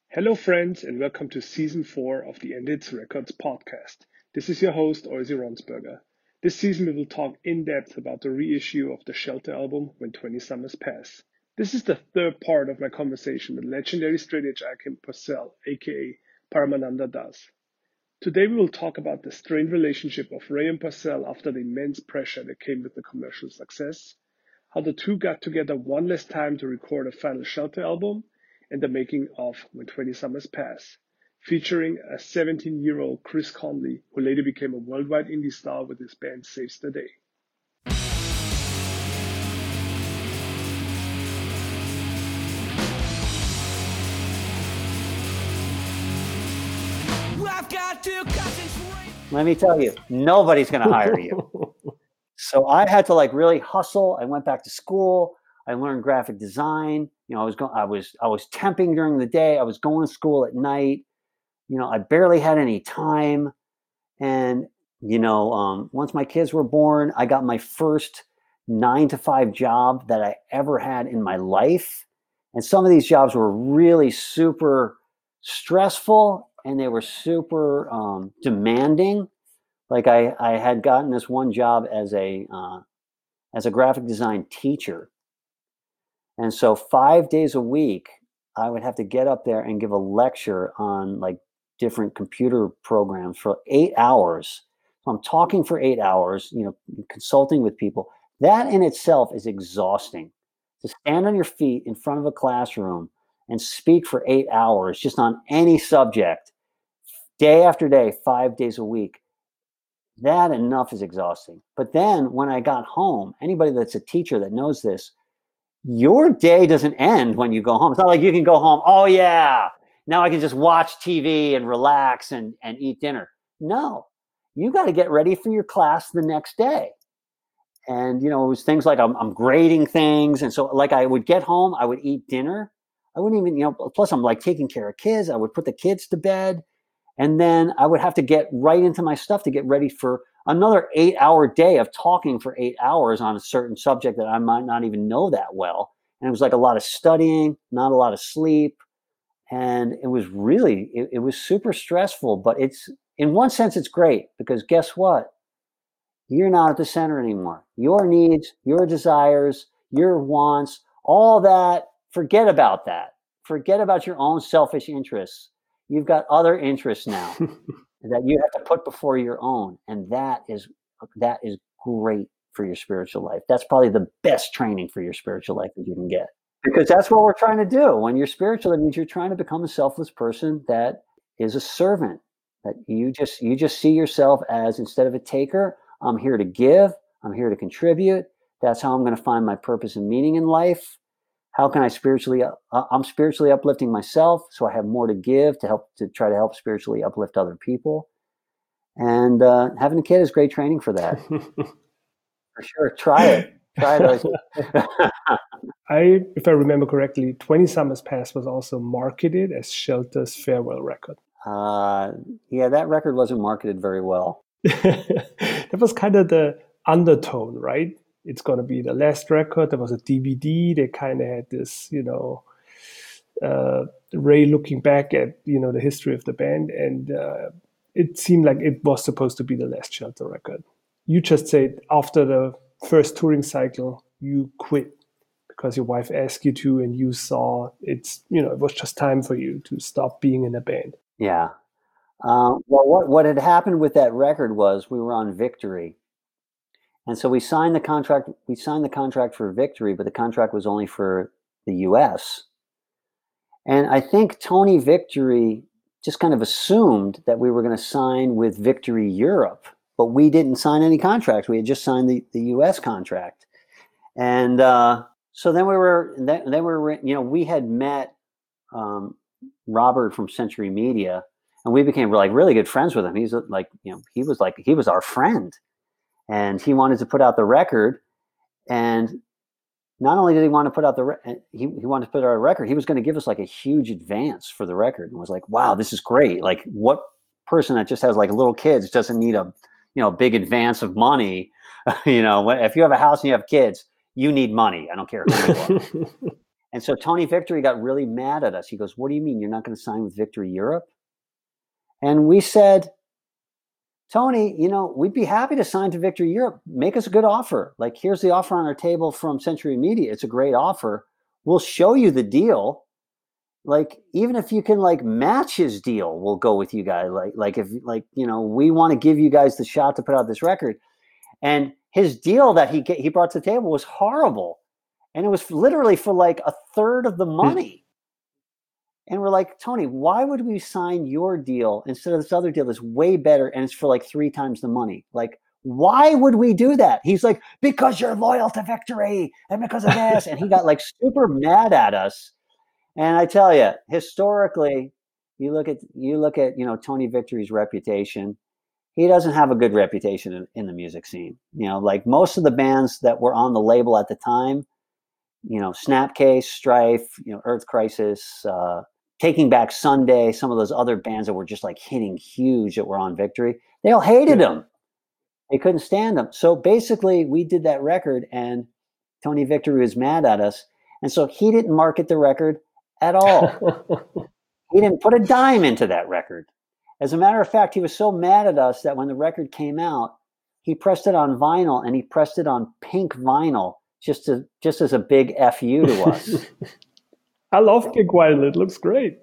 Hello, friends, and welcome to Season 4 of the Endits Records podcast. This is your host, Oisi Ronsberger. This season, we will talk in depth about the reissue of the Shelter album, When 20 Summers Pass. This is the third part of my conversation with legendary straight edge Akim Purcell, aka Paramananda Das. Today, we will talk about the strained relationship of Ray and Purcell after the immense pressure that came with the commercial success, how the two got together one last time to record a final Shelter album, and the making of When 20 Summers Pass, featuring a 17-year-old Chris Conley, who later became a worldwide indie star with his band Saves the Day. Let me tell you, nobody's going to hire you. So I had to really hustle. I went back to school. I learned graphic design. I was temping during the day. I was going to school at night. I barely had any time. And once my kids were born, I got my first 9-to-5 job that I ever had in my life. And some of these jobs were really super stressful and they were super demanding. Like I had gotten this one job as a graphic design teacher. And so 5 days a week, I would have to get up there and give a lecture on different computer programs for 8 hours. So I'm talking for 8 hours, consulting with people. That in itself is exhausting. To stand on your feet in front of a classroom and speak for 8 hours just on any subject, day after day, 5 days a week, that enough is exhausting. But then when I got home, anybody that's a teacher that knows this, your day doesn't end when you go home. It's not like you can go home, oh yeah, now I can just watch TV and relax and eat dinner. No, you got to get ready for your class the next day. And, it was things like I'm grading things. And so I would get home, I would eat dinner. I wouldn't even, plus I'm taking care of kids. I would put the kids to bed. And then I would have to get right into my stuff to get ready for another 8-hour day of talking for 8 hours on a certain subject that I might not even know that well. And it was a lot of studying, not a lot of sleep. And it was really, it was super stressful, but in one sense, it's great because guess what? You're not at the center anymore. Your needs, your desires, your wants, all that, forget about that. Forget about your own selfish interests. You've got other interests now that you have to put before your own. And that is great for your spiritual life. That's probably the best training for your spiritual life that you can get. Because that's what we're trying to do. When you're spiritual, it means you're trying to become a selfless person that is a servant. That you just see yourself as, instead of a taker, I'm here to give. I'm here to contribute. That's how I'm going to find my purpose and meaning in life. How can I I'm spiritually uplifting myself, so I have more to give to try to help spiritually uplift other people. And having a kid is great training for that. For sure. Try it. If I remember correctly, 20 Summers Pass was also marketed as Shelter's farewell record. Yeah, that record wasn't marketed very well. That was kind of the undertone, right? It's going to be the last record. There was a DVD. They kind of had this, Ray looking back at, the history of the band. And it seemed like it was supposed to be the last Shelter record. You just said after the first touring cycle, you quit because your wife asked you to, and you saw it was just time for you to stop being in a band. Yeah. Well, what had happened with that record was we were on Victory. And so we signed the contract. We signed the contract for Victory, but the contract was only for the US. And I think Tony Victory just kind of assumed that we were going to sign with Victory Europe, but we didn't sign any contracts. We had just signed the US contract. And so then we had met Robert from Century Media, and we became really good friends with him. He's he was our friend. And he wanted to put out the record, and not only did he want to put out he wanted to put out a record, he was going to give us a huge advance for the record, and was like, wow, this is great. What person that just has little kids doesn't need a big advance of money? If you have a house and you have kids, you need money. I don't care who you are. And so Tony Victory got really mad at us. He goes, "What do you mean you're not going to sign with Victory Europe?" And we said, "Tony, we'd be happy to sign to Victory Europe. Make us a good offer. Like, here's the offer on our table from Century Media. It's a great offer. We'll show you the deal. Like, even if you can match his deal, we'll go with you guys. We want to give you guys the shot to put out this record." And his deal that he brought to the table was horrible. And it was literally for like a third of the money. And we're like, "Tony, why would we sign your deal instead of this other deal that's way better and it's for like 3 times the money? Like, why would we do that?" He's like, "Because you're loyal to Victory and because of this." And he got like super mad at us. And I tell you, historically, you look at Tony Victory's reputation. He doesn't have a good reputation in the music scene. Like most of the bands that were on the label at the time, Snapcase, Strife, Earth Crisis, Taking Back Sunday, some of those other bands that were just like hitting huge that were on Victory, they all hated him. They couldn't stand him. So basically, we did that record, and Tony Victory was mad at us, and so he didn't market the record at all. He didn't put a dime into that record. As a matter of fact, he was so mad at us that when the record came out, he pressed it on vinyl, and he pressed it on pink vinyl just as a big FU to us. I love Pink Vinyl. It looks great.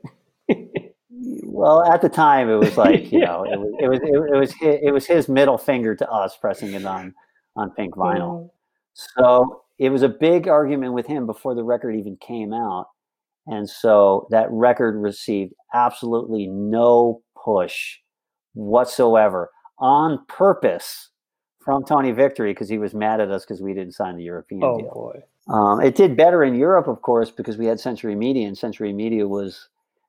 Well, at the time, it was like it was his middle finger to us pressing it on pink vinyl. So it was a big argument with him before the record even came out, and so that record received absolutely no push whatsoever on purpose from Tony Victory because he was mad at us because we didn't sign the European deal. Boy. It did better in Europe, of course, because we had Century Media, and Century Media was,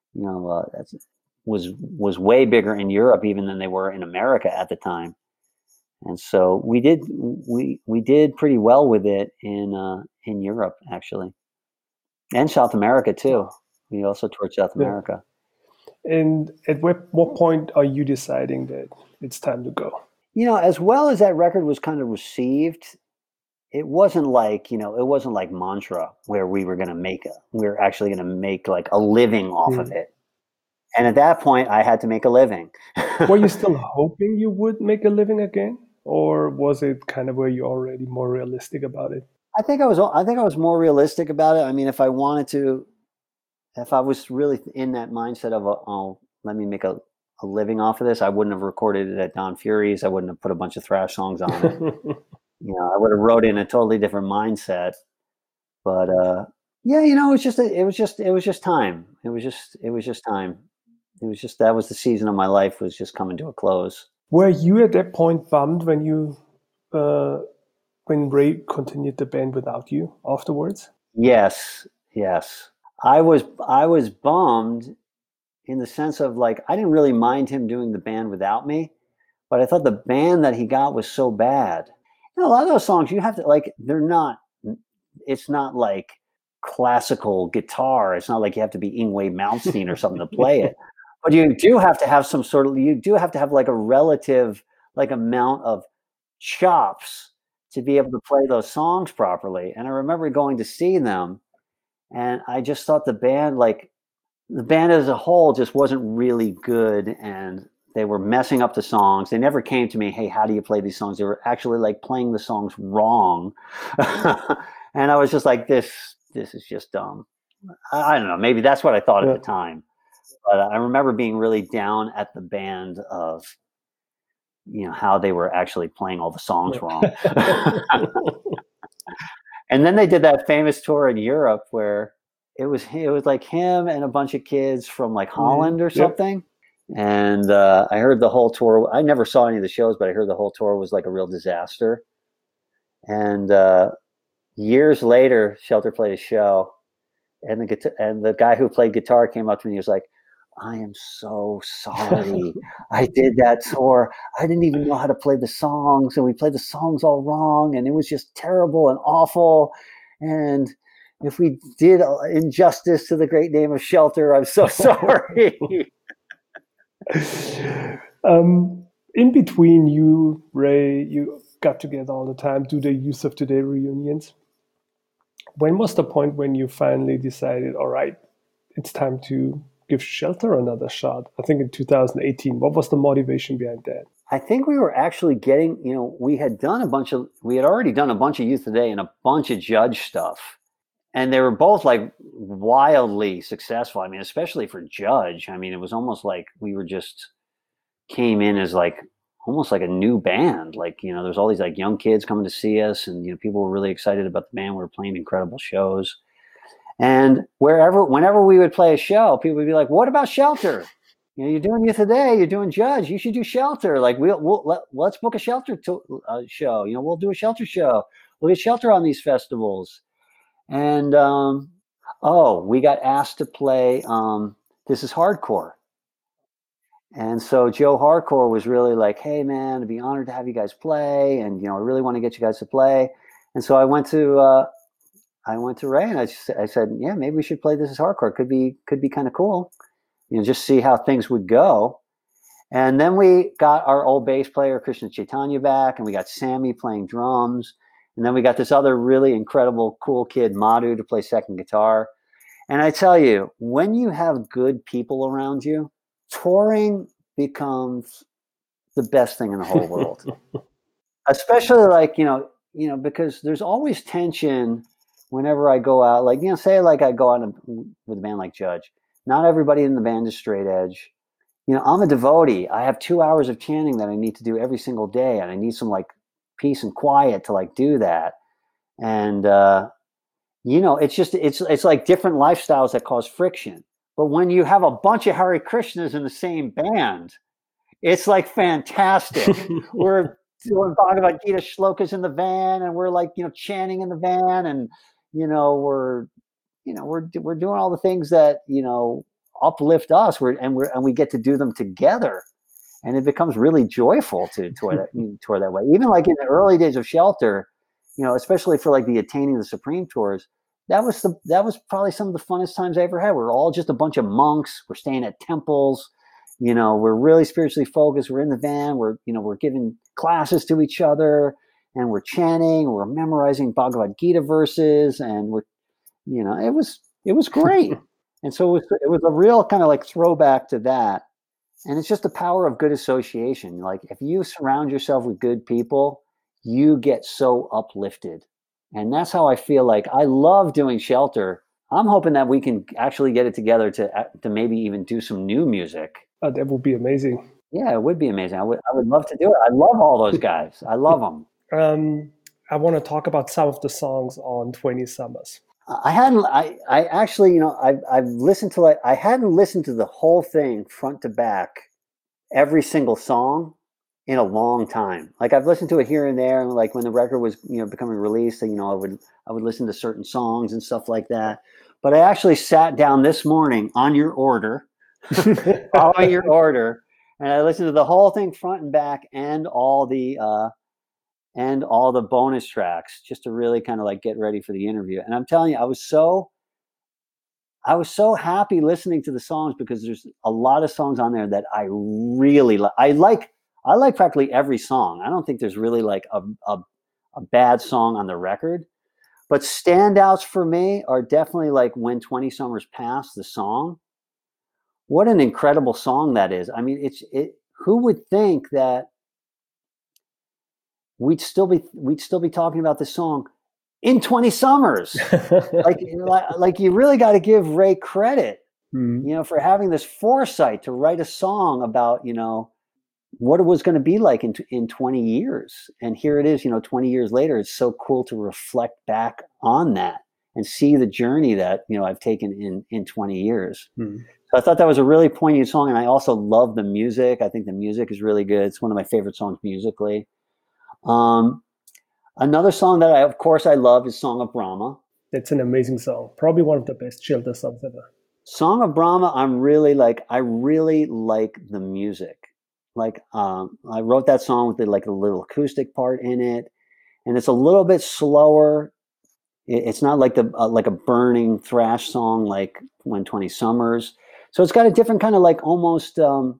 was way bigger in Europe even than they were in America at the time. And so we did pretty well with it in Europe, actually, and South America too. We also toured South America. And at what point are you deciding that it's time to go? As well as that record was kind of received, it wasn't like Mantra where we were actually going to make like a living off of it. And at that point I had to make a living. Were you still hoping you would make a living again? Or was it kind of where you're already more realistic about it? I think I was more realistic about it. I mean, if I was really in that mindset of, let me make a living off of this, I wouldn't have recorded it at Don Fury's. I wouldn't have put a bunch of thrash songs on it. I would have wrote in a totally different mindset. But it was just time. It was just time. That was the season of my life was just coming to a close. Were you at that point bummed when Ray continued the band without you afterwards? Yes. I was bummed in the sense of like, I didn't really mind him doing the band without me, but I thought the band that he got was so bad. A lot of those songs you have to it's not like classical guitar. It's not like you have to be Yngwie Malmsteen or something to play it, but you do have to have like a relative, like amount of chops to be able to play those songs properly. And I remember going to see them, and I just thought the band as a whole just wasn't really good, and they were messing up the songs. They never came to me, "Hey, how do you play these songs?" They were actually like playing the songs wrong. And I was just like, this is just dumb. I don't know. Maybe that's what I thought at the time. But I remember being really down at the band of, how they were actually playing all the songs wrong. And then they did that famous tour in Europe where it was like him and a bunch of kids from like Holland or something. And I heard the whole tour. I never saw any of the shows, but I heard the whole tour was like a real disaster. And years later, Shelter played a show, and the guy who played guitar came up to me. He was like, "I am so sorry. I did that tour. I didn't even know how to play the songs, and we played the songs all wrong, and it was just terrible and awful. And if we did injustice to the great name of Shelter, I'm so sorry." In between you, Ray, you got together all the time, do the Youth of Today reunions. When was the point when you finally decided, all right, it's time to give Shelter another shot? I think in 2018. What was the motivation behind that? I think we were actually getting, we had already done a bunch of Youth Today and a bunch of Judge stuff. And they were both like wildly successful. I mean, especially for Judge. I mean, it was almost like we were just came in as like almost like a new band. Like, there's all these like young kids coming to see us, and people were really excited about the band. We were playing incredible shows. And whenever we would play a show, people would be like, "What about Shelter? You're doing Youth Today, you're doing Judge, you should do Shelter. Like, let's book a Shelter show. We'll do a Shelter show. We'll get Shelter on these festivals." And we got asked to play This Is Hardcore. And so Joe Hardcore was really like, "Hey man, I'd be honored to have you guys play, and I really want to get you guys to play." And so I went to Ray and I said, "Yeah, maybe we should play This Is Hardcore. Could be kind of cool. Just see how things would go." And then we got our old bass player Krishna Chaitanya back, and we got Sammy playing drums, and then we got this other really incredible, cool kid Madhu to play second guitar. And I tell you, when you have good people around you, touring becomes the best thing in the whole world. Especially like, because there's always tension whenever I go out, like, say like I go out with a band like Judge. Not everybody in the band is straight edge. I'm a devotee. I have 2 hours of chanting that I need to do every single day, and I need some like peace and quiet to like do that. And it's like different lifestyles that cause friction. But when you have a bunch of Hare Krishnas in the same band, it's like fantastic. We're doing Bhagavad Gita shlokas in the van, and we're like, chanting in the van, and we're doing all the things that uplift us. We get to do them together, and it becomes really joyful to tour that way. Even like in the early days of Shelter, especially for like the Attaining the Supreme tours, that was probably some of the funnest times I ever had. We're all just a bunch of monks. We're staying at temples. We're really spiritually focused. We're in the van. We're giving classes to each other, and we're chanting. We're memorizing Bhagavad Gita verses, and it was great. And so it was a real kind of like throwback to that. And it's just the power of good association. Like if you surround yourself with good people, you get so uplifted. And that's how I feel like I love doing Shelter. I'm hoping that we can actually get it together to maybe even do some new music. That would be amazing. Yeah, it would be amazing. I would love to do it. I love all those guys. I love them. I want to talk about some of the songs on 20 Summers. I actually, I've listened to I hadn't listened to the whole thing front to back, every single song in a long time. Like I've listened to it here and there, and like when the record was, becoming released, I would listen to certain songs and stuff like that. But I actually sat down this morning on your order, following your order, and I listened to the whole thing front and back and all the bonus tracks just to really kind of like get ready for the interview. And I'm telling you, I was so happy listening to the songs because there's a lot of songs on there that I really like. I like practically every song. I don't think there's really like a bad song on the record, but standouts for me are definitely like When 20 Summers Pass, the song. What an incredible song that is. I mean, who would think that we'd still be talking about this song in 20 summers. like you really got to give Ray credit, for having this foresight to write a song about, what it was going to be like in 20 years. And here it is, 20 years later. It's so cool to reflect back on that and see the journey that, I've taken in 20 years. So I thought that was a really poignant song. And I also love the music. I think the music is really good. It's one of my favorite songs musically. Another song that I love is Song of Brahma. It's an amazing song. Probably one of the best Shelter songs ever. Song of Brahma, I really like the music. Like, I wrote that song with a little acoustic part in it, and it's a little bit slower. It's not like like a burning thrash song like When 20 Summers. So it's got a different kind of like almost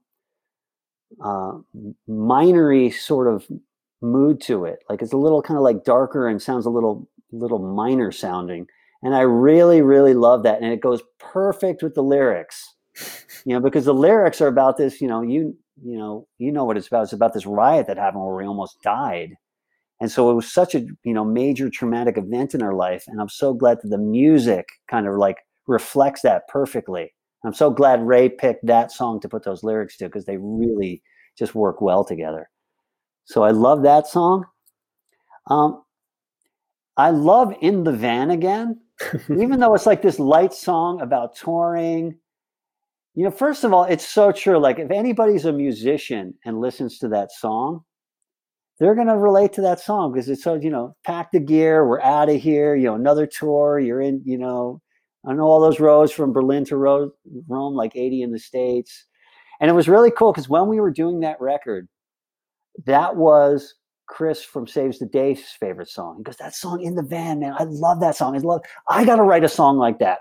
minory sort of mood to it. Like it's a little kind of like darker and sounds a little minor sounding. And I really, really love that. And it goes perfect with the lyrics, because the lyrics are about this, you know what it's about. It's about this riot that happened where we almost died. And so it was such a, major traumatic event in our life. And I'm so glad that the music kind of like reflects that perfectly. I'm so glad Ray picked that song to put those lyrics to, because they really just work well together. So I love that song. I love In the Van Again, even though it's like this light song about touring. First of all, it's so true. Like if anybody's a musician and listens to that song, they're going to relate to that song because it's so, pack the gear, we're out of here, another tour, you're in, I know all those roads from Berlin to Rome, like 80 in the States. And it was really cool because when we were doing that record, that was Chris from Saves the Day's favorite song. He goes, that song In the Van, man, I love that song. I got to write a song like that.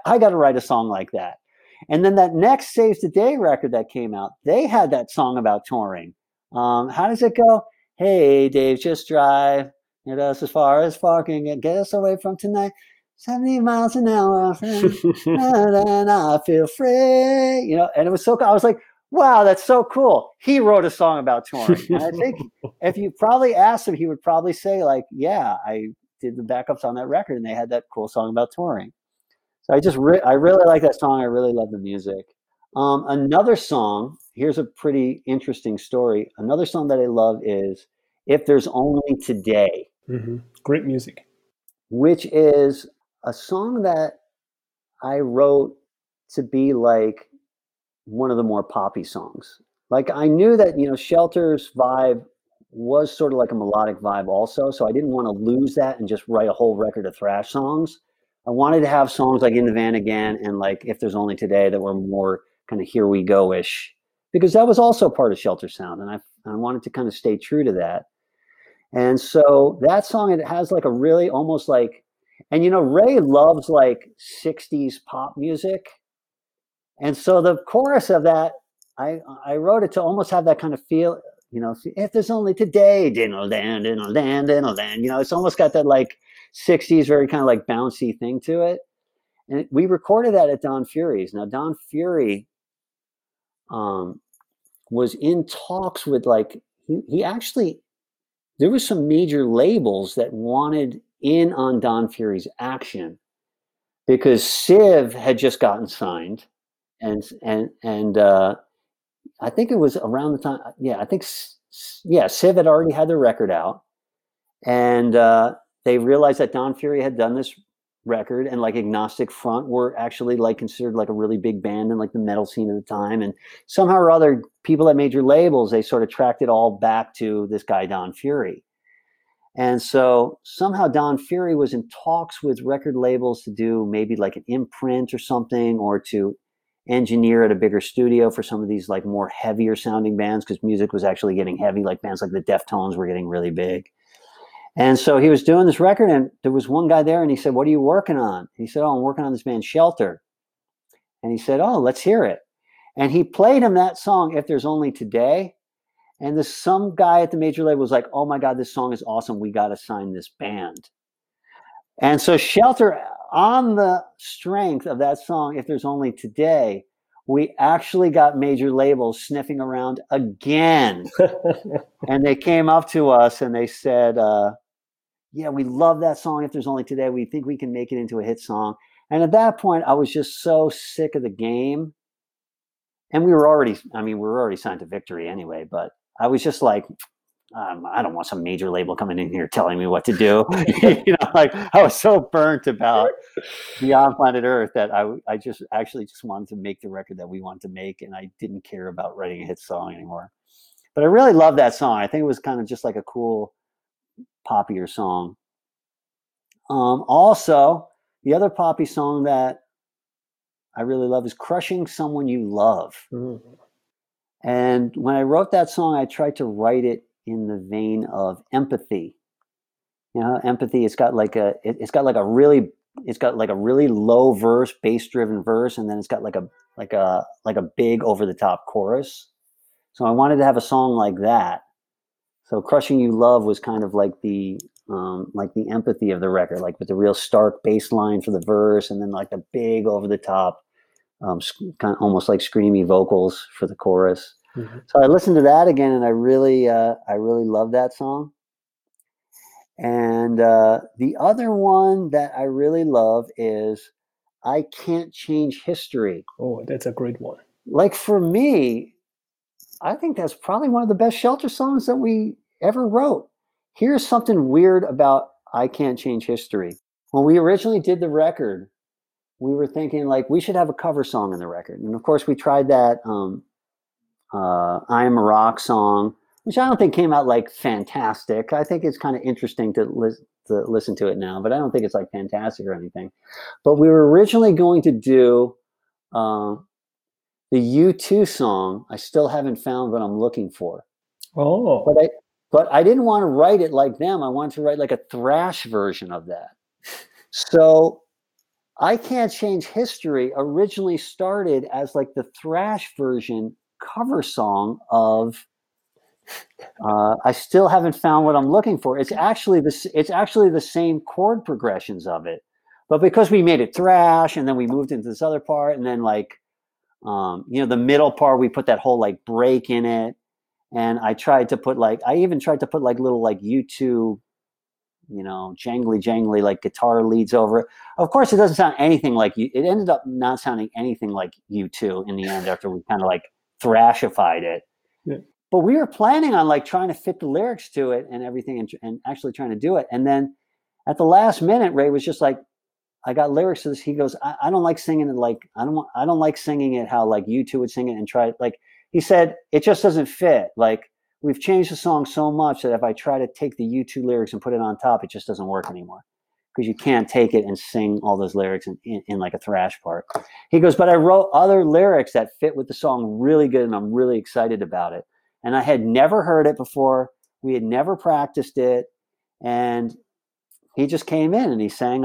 And then that next Saves the Day record that came out, they had that song about touring. How does it go? Hey, Dave, just drive. Get us as far as parking and get us away from tonight. 70 miles an hour. And I feel free. And it was so cool. I was like, wow, that's so cool. He wrote a song about touring. And I think if you probably asked him, he would probably say, like, yeah, I did the backups on that record and they had that cool song about touring. So I really like that song. I really love the music. Another song, here's a pretty interesting story. Another song that I love is If There's Only Today. Mm-hmm. Great music. Which is a song that I wrote to be like one of the more poppy songs. Like I knew that, Shelter's vibe was sort of like a melodic vibe also. So I didn't want to lose that and just write a whole record of thrash songs. I wanted to have songs like In the Van Again and like If There's Only Today that were more kind of here we go-ish, because that was also part of Shelter sound. And I wanted to kind of stay true to that. And so that song, it has like a really almost like, and Ray loves like 60s pop music. And so the chorus of that, I wrote it to almost have that kind of feel, if there's only today, diddle-dan, it's almost got that like 60s, very kind of like bouncy thing to it. And we recorded that at Don Fury's. Now, Don Fury was in talks with like, he actually, there was some major labels that wanted in on Don Fury's action because Civ had just gotten signed. And I think it was around the time, Civ had already had their record out, and they realized that Don Fury had done this record, and like Agnostic Front were actually like considered like a really big band in like the metal scene at the time, and somehow or other, people at major labels, they sort of tracked it all back to this guy Don Fury. And so somehow Don Fury was in talks with record labels to do maybe like an imprint or something, or to engineer at a bigger studio for some of these like more heavier sounding bands, because music was actually getting heavy, like bands like the Deftones were getting really big. And so he was doing this record, and there was one guy there, and he said, what are you working on? He said, oh, I'm working on this band Shelter. And he said, oh, let's hear it. And he played him that song, If There's Only Today. And some guy at the major label was like, oh my God, this song is awesome. We got to sign this band. And so Shelter, on the strength of that song, If There's Only Today, we actually got major labels sniffing around again. And they came up to us and they said, yeah, we love that song, If There's Only Today. We think we can make it into a hit song. And at that point, I was just so sick of the game. And we were already signed to Victory anyway, but I was just like, I don't want some major label coming in here telling me what to do. Like I was so burnt about Beyond Planet Earth that I just wanted to make the record that we wanted to make, and I didn't care about writing a hit song anymore. But I really love that song. I think it was kind of just like a cool, poppier song. Also, the other poppy song that I really love is Crushing Someone You Love. Mm-hmm. And when I wrote that song, I tried to write it in the vein of Empathy. Empathy, it's got like a really low verse, bass driven verse, and then it's got like a big over the top chorus. So I wanted to have a song like that. So Crushing You Love was kind of like the like the empathy of the record, like with the real stark bass line for the verse, and then like the big over the top, kind of almost like screamy vocals for the chorus. Mm-hmm. So I listened to that again, and I really love that song. And the other one that I really love is I Can't Change History. Oh, that's a great one. Like for me, I think that's probably one of the best Shelter songs that we ever wrote. Here's something weird about I Can't Change History. When we originally did the record, we were thinking like we should have a cover song in the record. And of course we tried that I Am a Rock song, which I don't think came out like fantastic. I think it's kind of interesting to listen to it now, but I don't think it's like fantastic or anything. But we were originally going to do the U2 song, I Still Haven't Found What I'm Looking For. Oh. But I didn't want to write it like them. I wanted to write like a thrash version of that. So I Can't Change History originally started as like the thrash version cover song of I Still Haven't Found What I'm Looking For. It's actually the same chord progressions of it. But because we made it thrash and then we moved into this other part and then like the middle part, we put that whole like break in it. And I even tried to put like little like U2, jangly like guitar leads over it. Of course, it doesn't sound anything like it ended up not sounding anything like U2 in the end after we kind of like thrashified it. Yeah. But we were planning on like trying to fit the lyrics to it and everything and actually trying to do it. And then at the last minute, Ray was just like, I got lyrics to this. He goes, I don't like singing it like I don't like singing it how like U2 would sing it and try it. Like he said, it just doesn't fit. Like we've changed the song so much that if I try to take the U2 lyrics and put it on top, it just doesn't work anymore because you can't take it and sing all those lyrics in like a thrash part. He goes, but I wrote other lyrics that fit with the song really good, and I'm really excited about it. And I had never heard it before. We had never practiced it, and he just came in and he sang.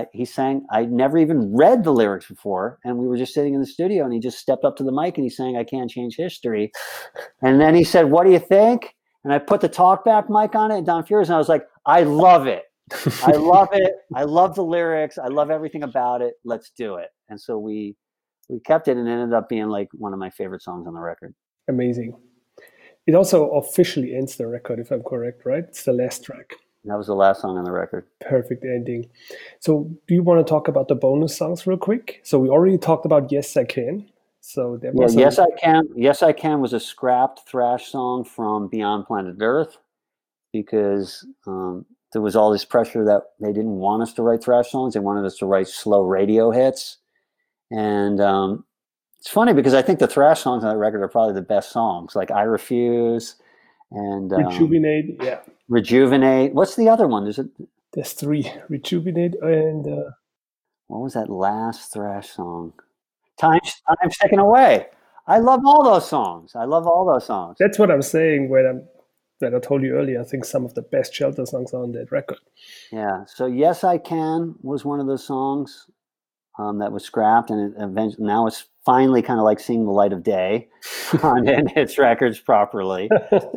I'd never even read the lyrics before, and we were just sitting in the studio, and he just stepped up to the mic and he sang I Can't Change History. And then he said, what do you think? And I put the talkback mic on it, and Don Furious, and I was like, I love it. I love it. I love the lyrics. I love everything about it. Let's do it. And so we kept it, and it ended up being like one of my favorite songs on the record. Amazing. It also officially ends the record, if I'm correct, right? It's the last track. That was the last song on the record. Perfect ending. So do you want to talk about the bonus songs real quick? So we already talked about Yes, I Can. So there was Yes, I Can. Yes, I Can was a scrapped thrash song from Beyond Planet Earth because there was all this pressure that they didn't want us to write thrash songs. They wanted us to write slow radio hits. And it's funny because I think the thrash songs on that record are probably the best songs, like I Refuse and Rejuvenate, yeah. Rejuvenate. What's the other one? There's three. Rejuvenate and what was that last thrash song? Time's Ticking Away. I love all those songs. That's what I'm saying when I told you earlier. I think some of the best Shelter songs are on that record. Yeah. So Yes, I Can was one of those songs that was scrapped, and eventually now it's finally kind of like seeing the light of day on its records properly.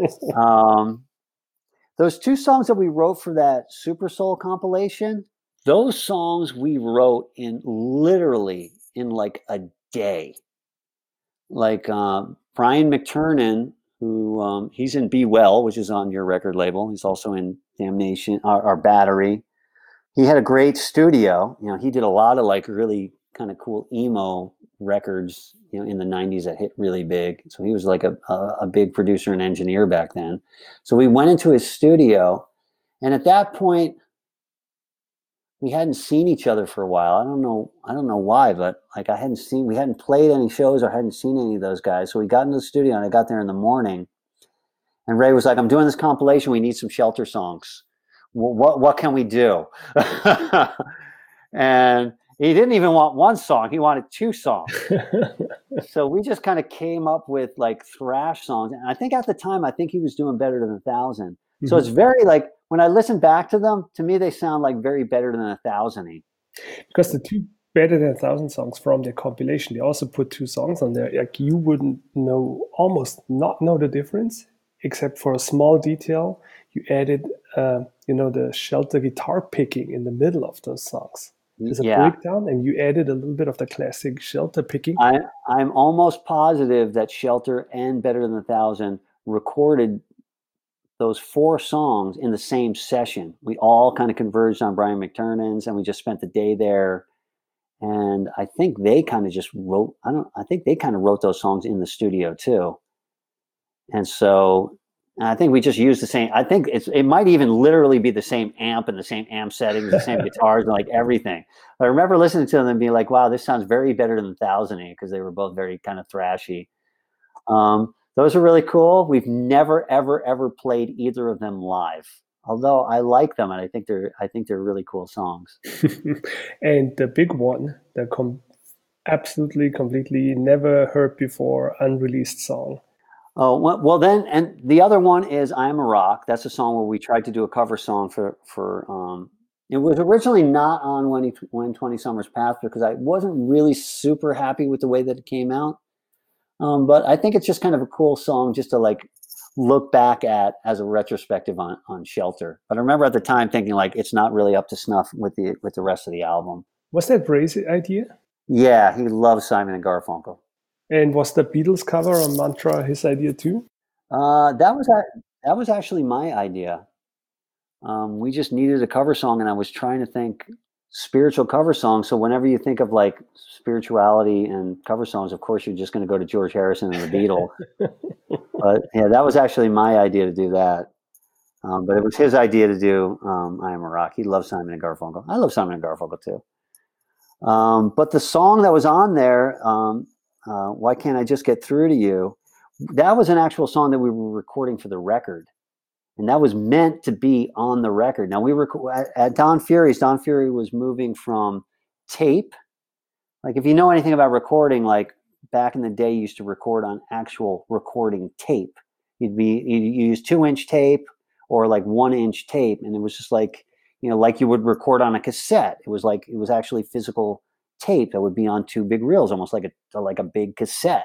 Those two songs that we wrote for that Super Soul compilation, those songs we wrote literally in like a day. Like Brian McTernan, who he's in Be Well, which is on your record label. He's also in Damnation, our Battery. He had a great studio. He did a lot of like really kind of cool emo records, in the 90s that hit really big. So he was like a big producer and engineer back then. So we went into his studio, and at that point, we hadn't seen each other for a while. I don't know why, but like we hadn't played any shows or hadn't seen any of those guys. So we got into the studio, and I got there in the morning, and Ray was like, I'm doing this compilation. We need some Shelter songs. What can we do? And he didn't even want one song. He wanted two songs. So we just kind of came up with like thrash songs. And I think at the time, he was doing Better Than 1,000. Mm-hmm. So it's very like, when I listen back to them, to me, they sound like very Better Than 1,000-y. Because the two Better Than 1,000 songs from the compilation, they also put two songs on there. Like you wouldn't almost not know the difference, except for a small detail. You added the Shelter guitar picking in the middle of those songs. There's a Yeah. breakdown, and you added a little bit of the classic Shelter picking. I'm almost positive that Shelter and Better Than 1,000 recorded those 4 songs in the same session. We all kind of converged on Brian McTernan's, and we just spent the day there. And I think they kind of just wrote. I think they kind of wrote those songs in the studio too. And so I think we just used the same. I think it might even literally be the same amp and the same amp settings, the same guitars, and like everything. But I remember listening to them and being like, "Wow, this sounds very Better Than 1,000" because they were both very kind of thrashy. Those are really cool. We've never, ever, ever played either of them live. Although I like them, and I think they're really cool songs. And the big one, the absolutely, completely never heard before, unreleased song. Oh, well then, and the other one is "I Am a Rock." That's a song where we tried to do a cover song for. It was originally not on When 20 Summers Passed because I wasn't really super happy with the way that it came out. But I think it's just kind of a cool song just to like look back at as a retrospective on Shelter. But I remember at the time thinking like it's not really up to snuff with the rest of the album. Was that Ray's idea? Yeah, he loves Simon and Garfunkel. And was the Beatles cover on Mantra his idea too? That was actually my idea. We just needed a cover song, and I was trying to think spiritual cover songs. So whenever you think of like spirituality and cover songs, of course you're just going to go to George Harrison and the Beatles. But yeah, that was actually my idea to do that. But it was his idea to do "I Am a Rock." He loves Simon and Garfunkel. I love Simon and Garfunkel too. But the song that was on there, "Why Can't I Just Get Through to You," that was an actual song that we were recording for the record. And that was meant to be on the record. Now we were at Don Fury's. Don Fury was moving from tape. Like if you know anything about recording, like back in the day, you used to record on actual recording tape. You use 2-inch tape or like 1-inch tape, and it was just like like you would record on a cassette. It was actually physical tape that would be on 2 big reels, almost like a big cassette.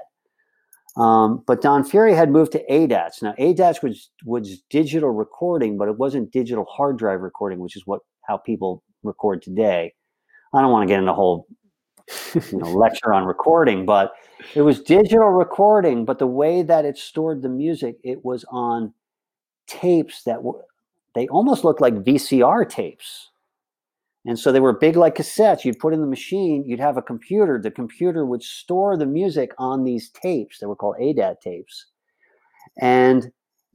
But Don Fury had moved to ADATs. Now ADATs was digital recording, but it wasn't digital hard drive recording, which is how people record today. I don't want to get into a whole lecture on recording, but it was digital recording. But the way that it stored the music, it was on tapes they almost looked like VCR tapes. And so they were big like cassettes. You'd put in the machine, you'd have a computer. The computer would store the music on these tapes. They were called ADAT tapes. And,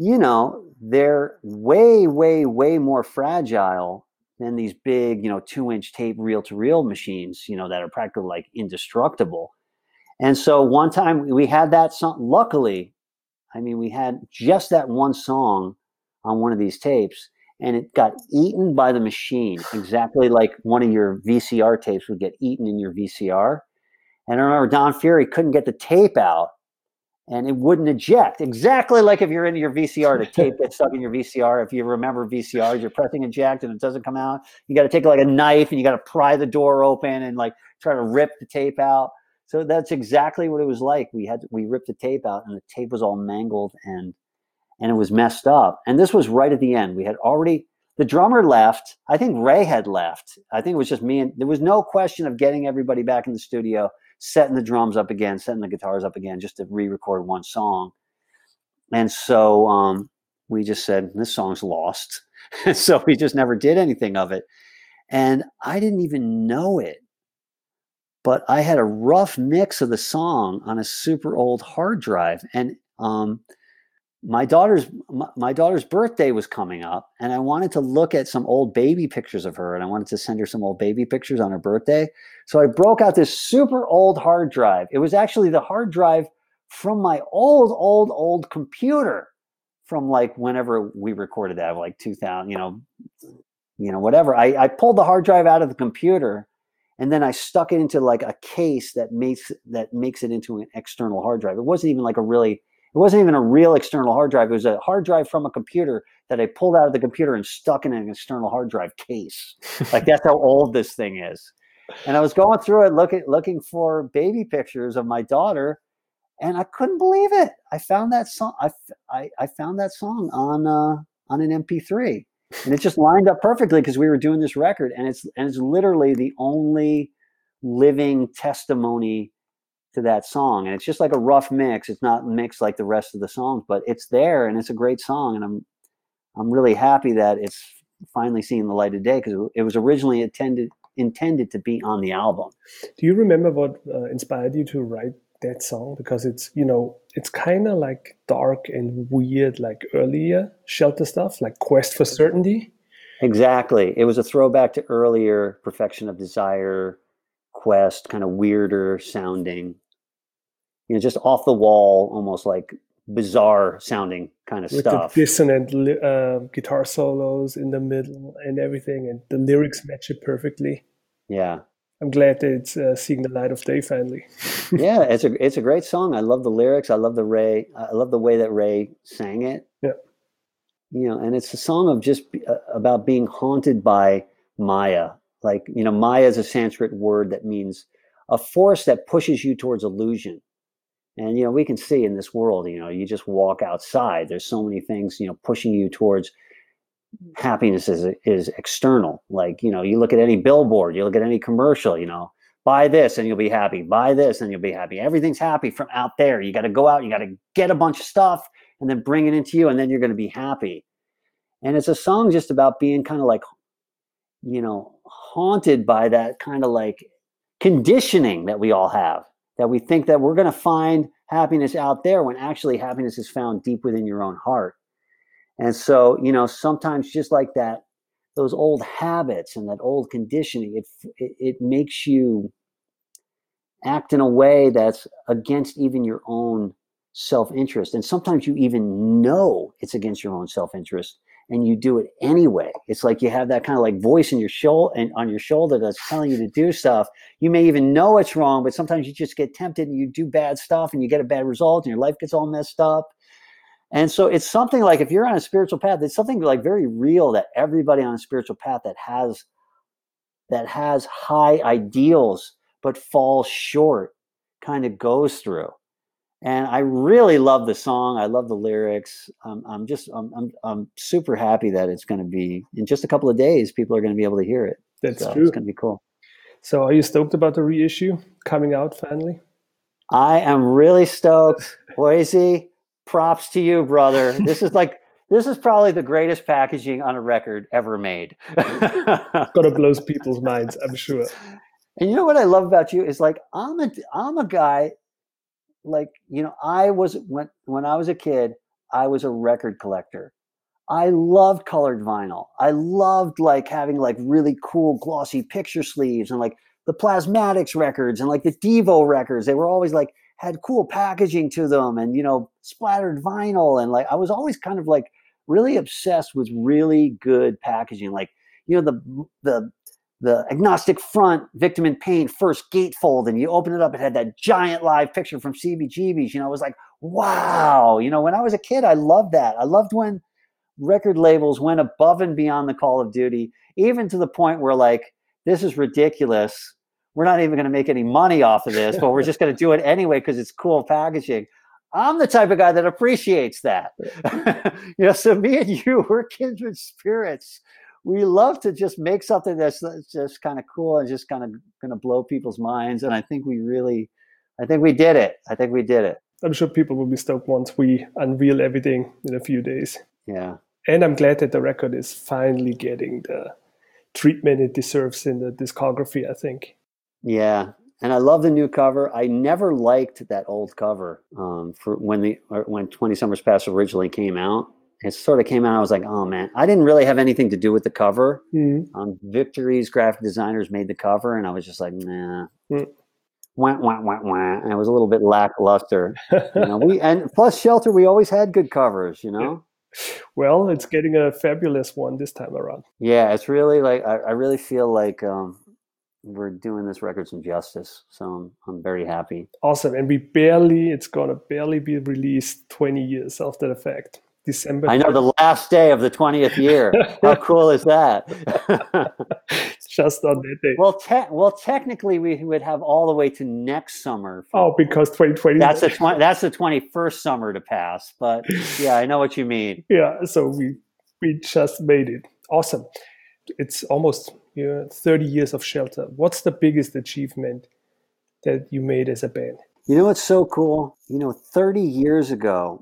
they're way, way, way more fragile than these big, 2-inch tape reel-to-reel machines, that are practically like indestructible. And so one time we had that song. Luckily, we had just that one song on one of these tapes. And it got eaten by the machine, exactly like one of your VCR tapes would get eaten in your VCR. And I remember Don Fury couldn't get the tape out, and it wouldn't eject. Exactly like if you're in your VCR, the tape gets stuck in your VCR. If you remember VCRs, you're pressing eject and it doesn't come out. You got to take like a knife and you got to pry the door open and like try to rip the tape out. So that's exactly what it was like. We ripped the tape out, and the tape was all mangled and it was messed up. And this was right at the end. We had the drummer left. I think Ray had left. I think it was just me, and there was no question of getting everybody back in the studio, setting the drums up again, setting the guitars up again, just to re-record one song. And so we just said, this song's lost. So we just never did anything of it. And I didn't even know it, but I had a rough mix of the song on a super old hard drive. And my daughter's birthday was coming up, and I wanted to look at some old baby pictures of her, and I wanted to send her some old baby pictures on her birthday. So I broke out this super old hard drive. It was actually the hard drive from my old computer from like whenever we recorded that, like 2000, whatever. I pulled the hard drive out of the computer, and then I stuck it into like a case that makes it into an external hard drive. It wasn't even a real external hard drive. It was a hard drive from a computer that I pulled out of the computer and stuck in an external hard drive case. Like that's how old this thing is. And I was going through it, looking for baby pictures of my daughter, and I couldn't believe it. I found that song. I found that song on an MP3, And it just lined up perfectly because we were doing this record, and it's literally the only living testimony to that song. And it's just like a rough mix. It's not mixed like the rest of the songs, but it's there, and it's a great song. And I'm really happy that it's finally seeing the light of day, because it was originally intended to be on the album. Do you remember what inspired you to write that song? Because it's, you know, it's kind of like dark and weird, like earlier Shelter stuff, like Quest for Certainty. Exactly. It was a throwback to earlier Perfection of Desire, Quest, kind of weirder sounding, you know, just off the wall, almost like bizarre sounding kind of with stuff. The dissonant guitar solos in the middle and everything, and the lyrics match it perfectly. Yeah. I'm glad that it's seeing the light of day finally. Yeah, it's a great song. I love the lyrics. I love the way that Ray sang it. Yeah. You know, and it's a song of just about being haunted by Maya. Like, you know, Maya is a Sanskrit word that means a force that pushes you towards illusion. And, you know, we can see in this world, you know, you just walk outside, there's so many things, you know, pushing you towards happiness is external. Like, you know, you look at any billboard, you look at any commercial, you know, buy this and you'll be happy. Buy this and you'll be happy. Everything's happy from out there. You got to go out, you got to get a bunch of stuff and then bring it into you, and then you're going to be happy. And it's a song just about being kind of like, you know, haunted by that kind of like conditioning that we all have, that we think that we're going to find happiness out there when actually happiness is found deep within your own heart. And so, you know, sometimes just like that, those old habits and that old conditioning, it makes you act in a way that's against even your own self-interest. And sometimes you even know it's against your own self-interest, and you do it anyway. It's like you have that kind of like voice in your shoulder and on your shoulder that's telling you to do stuff. You may even know it's wrong, but sometimes you just get tempted and you do bad stuff and you get a bad result and your life gets all messed up. And so it's something like, if you're on a spiritual path, it's something like very real that everybody on a spiritual path that has high ideals but falls short kind of goes through. And I really love the song. I love the lyrics. I'm super happy that it's going to be, in just a couple of days, people are going to be able to hear it. That's so true. It's going to be cool. So are you stoked about the reissue coming out finally? I am really stoked. Boise, props to you, brother. This is probably the greatest packaging on a record ever made. Gonna blow people's minds, I'm sure. And you know what I love about you is, like, I'm a guy, like, you know, when I was a kid, I was a record collector. I loved colored vinyl. I loved like having like really cool glossy picture sleeves, and like the Plasmatics records and like the Devo records. They were always like had cool packaging to them, and, you know, splattered vinyl. And like I was always kind of like really obsessed with really good packaging. Like, you know, the Agnostic Front Victim in Pain first gatefold, and you open it up, it had that giant live picture from CBGB's. You know, it was like, wow. You know, when I was a kid, I loved that. I loved when record labels went above and beyond the call of duty, even to the point where, like, this is ridiculous. We're not even going to make any money off of this, but we're just going to do it anyway because it's cool packaging. I'm the type of guy that appreciates that. You know, so me and you, we're kindred spirits. We love to just make something that's just kind of cool and just kind of going to blow people's minds. And I think we did it. I'm sure people will be stoked once we unveil everything in a few days. Yeah. And I'm glad that the record is finally getting the treatment it deserves in the discography, I think. Yeah. And I love the new cover. I never liked that old cover for when 20 Summers Past originally came out. It sort of came out, I was like, oh man, I didn't really have anything to do with the cover. Victory's graphic designers made the cover, and I was just like, nah. Wah, wah, wah, wah. And it was a little bit lackluster. You know, and plus Shelter, we always had good covers, you know? Well, it's getting a fabulous one this time around. Yeah, it's really like, I really feel like we're doing this record some justice. So I'm very happy. Awesome. And it's going to barely be released 20 years after the fact. December. I know, the last day of the 20th year. How cool is that? Just on that day. Well, technically, we would have all the way to next summer. Because 2020. That's the 21st summer to pass. But yeah, I know what you mean. Yeah, so we just made it. Awesome. It's almost 30 years of Shelter. What's the biggest achievement that you made as a band? You know what's so cool? 30 years ago,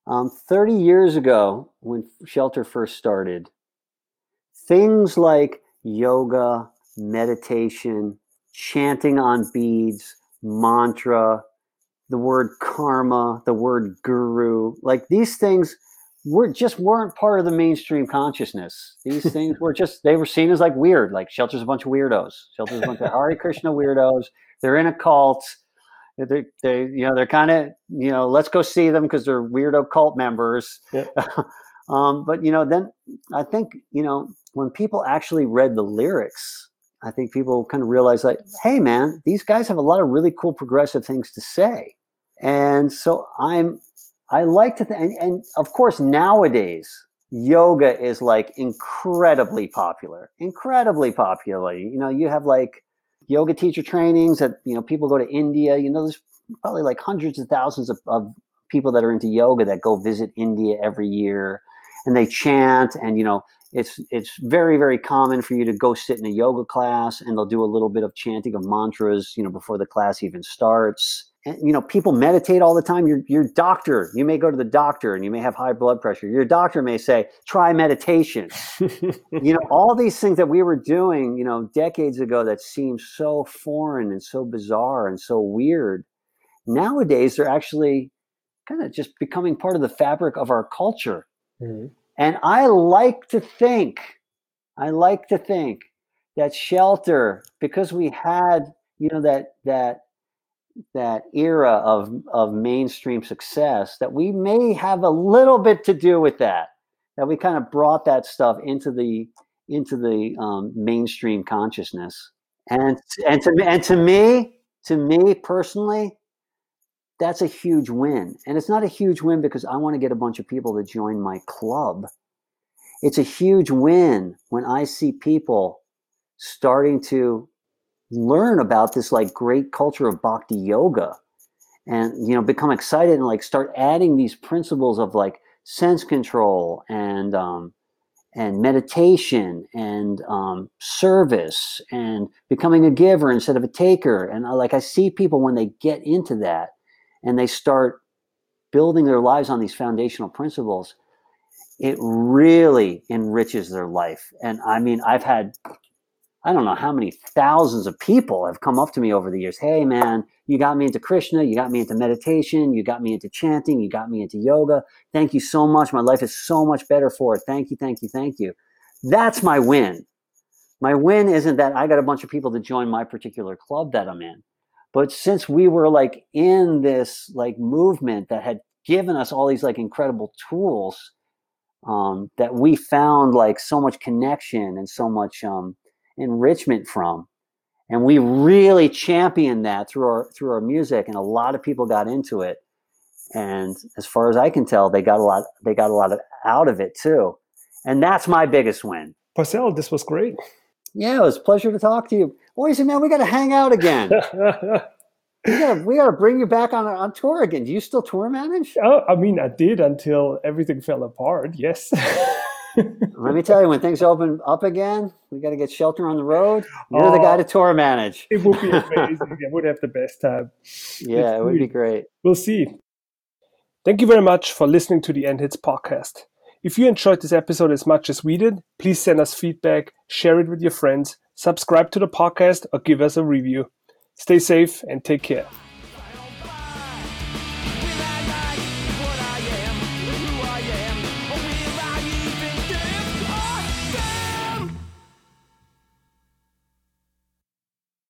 when Shelter first started, things like yoga, meditation, chanting on beads, mantra, the word karma, the word guru, like these things weren't part of the mainstream consciousness. These things they were seen as like weird, like Shelter's a bunch of weirdos. Shelter's a bunch of Hare Krishna weirdos. They're in a cult. They're kind of, let's go see them because they're weirdo cult members. Yeah. But then I think, when people actually read the lyrics, I think people kind of realize like, hey man, these guys have a lot of really cool progressive things to say. And so I like to think, and of course nowadays yoga is like incredibly popular. You have like yoga teacher trainings that, people go to India, there's probably like hundreds of thousands of people that are into yoga that go visit India every year, and they chant, and, it's very, very common for you to go sit in a yoga class and they'll do a little bit of chanting of mantras, before the class even starts. And, people meditate all the time. Your doctor, you may go to the doctor and you may have high blood pressure. Your doctor may say, try meditation. All these things that we were doing, decades ago that seemed so foreign and so bizarre and so weird. Nowadays, they're actually kind of just becoming part of the fabric of our culture. Mm-hmm. And I like to think that Shelter, because we had, that era of mainstream success, that we may have a little bit to do with that we kind of brought that stuff into the mainstream consciousness. And to me personally, that's a huge win. And it's not a huge win because I want to get a bunch of people to join my club. It's a huge win when I see people starting to learn about this like great culture of bhakti yoga, and become excited and like start adding these principles of like sense control and meditation and service and becoming a giver instead of a taker. And I see people when they get into that and they start building their lives on these foundational principles, it really enriches their life. And I mean, I've had, I don't know how many thousands of people have come up to me over the years. Hey man, you got me into Krishna, you got me into meditation, you got me into chanting, you got me into yoga. Thank you so much. My life is so much better for it. Thank you, thank you, thank you. That's my win. My win isn't that I got a bunch of people to join my particular club that I'm in. But since we were like in this like movement that had given us all these like incredible tools, that we found like so much connection and so much enrichment from, and we really championed that through our music, and a lot of people got into it, and as far as I can tell, they got a lot out of it too, and that's my biggest win. Marcel, this was great. Yeah, it was a pleasure to talk to you. Boise, man, we got to hang out again. we gotta bring you back on tour again. Do you still tour manage? Oh, I mean, I did until everything fell apart. Yes. Let me tell you, when things open up again, we got to get Shelter on the road. You're the guy to tour manage. It would be amazing. I would have the best time. Yeah, it would be great. We'll see. Thank you very much for listening to the End Hits podcast. If you enjoyed this episode as much as we did, please send us feedback, share it with your friends, subscribe to the podcast, or give us a review. Stay safe and take care.